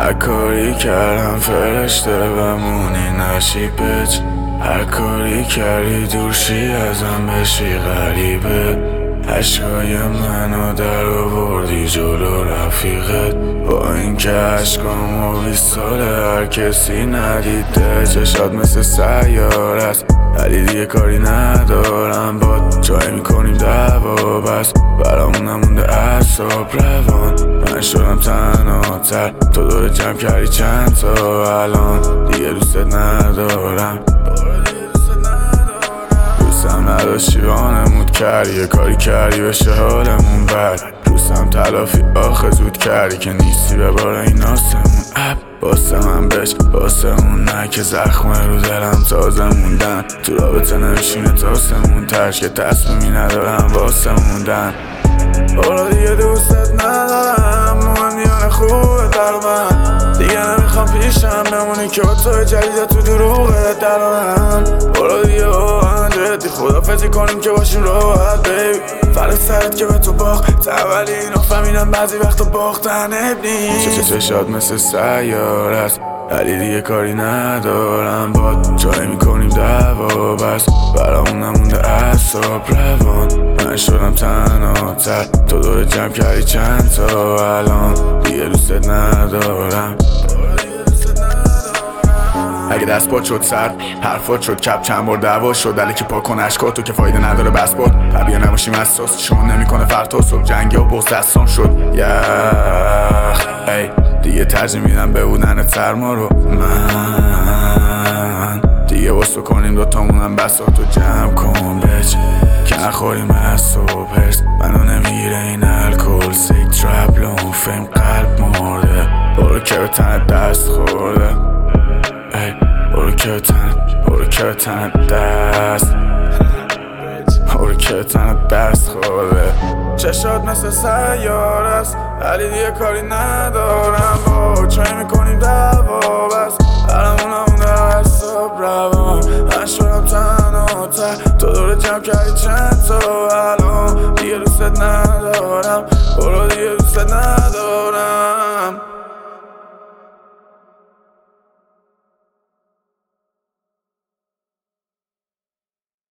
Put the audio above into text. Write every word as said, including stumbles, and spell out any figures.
هر کاری کردم فرشته بمونی نشیبت، هر کاری کردی دورشی ازم بشی غریبه. عشقای منو در آوردی جلو رفیقت، با اینکه عشقامو بیست ساله هر کسی ندیده. چشات مثل سیاره است ولی دیگه کاری ندارم باد، جای میکنیم دعوا بس برامون نمونده اعصاب روان. من شدم تنها تر، تو دور جمع کردی چند تا الان دیگه دوست ندارم. دوستم نداشتی وانمود کردی، یه کاری کردی بشه حالمون بد. دوستم تلافی آخه زود کردی که نیستی به بار این آسمون اب. واسه من بش واسه اون نه که زخم رو دلم تازه موندن، تو رابطه نمیشینه تاسمون ترش که تصمیمی ندارم واسه موندن. برو دیگه دوستت ندارم، مهمیان خوبه در من دیگه نمیخوام پیشم بمونی که با تو جدیده تو دروغه درارم. برو دیگه واقعا جدی خدافزی کنیم که باشیم راحت بیبی، فرق سرت که به تو باخت اولی اینو فهمیدم بعضی وقتا باختن ابنی. چشات مثل سیاره است ولی دیگه کاری ندارم باد، جای میکنیم دعوا بس برامون نمونده اعصاب روان. من شدم تنها تر، تو دور جمع کردی چند تا الان دیگه دوستت ندارم. اگه دست پات شد سر حرفات شد کپ چند بار دعوا شد، علی که پاک کن اشکاتو که فایده نداره بس باد. طبیعه نباشیم اساس چون نمیکنه فردا صبح جنگی و بغض دستان شد یخ ای دیگه ترجیح میدم به بودن سرما رو من دیگه واسه کنیم دوتامونم بساتو جمع کن بچ که نخوریم از صبح هرس منو نمیگیره این الکل سیک ترپ لون فیم قلب مرده. برو که به تنت دست خورده ای برو که به تنت برو که به تنت دست برو که به تنت دست خورده. چشات مثل سیاره است ولی دیگه کاری ندارم با، چای میکنیم دعوا بس برامون نمونده اعصاب روان. من شدم تنها تر، تو دور جمع کردی چند تا الان دیگه دوستت ندارم. برو دیگه دوستت ندارم.